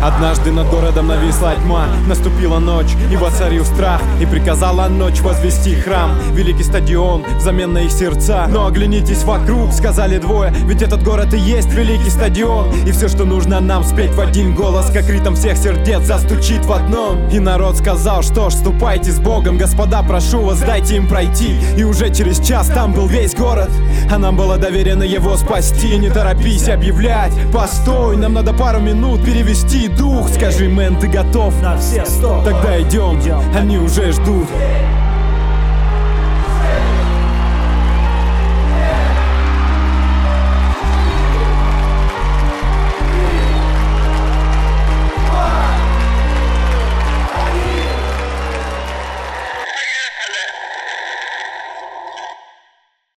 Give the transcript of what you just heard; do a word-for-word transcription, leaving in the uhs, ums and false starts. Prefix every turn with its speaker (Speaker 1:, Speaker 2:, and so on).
Speaker 1: Однажды над городом нависла тьма, наступила ночь, и воцарил страх. И приказала ночь возвести храм, великий стадион взамен на их сердца. Но оглянитесь вокруг, сказали двое, ведь этот город и есть великий стадион. И все, что нужно нам, спеть в один голос, как ритм всех сердец застучит в одном. И народ сказал, что ж, ступайте с Богом, господа, прошу вас, дайте им пройти. И уже через час там был весь город, а нам было доверено его спасти. Не торопись объявлять, постой, нам надо пару минут перевести дух. Скажи, мэн, ты готов?
Speaker 2: На все сто.
Speaker 1: Тогда идем, они уже ждут.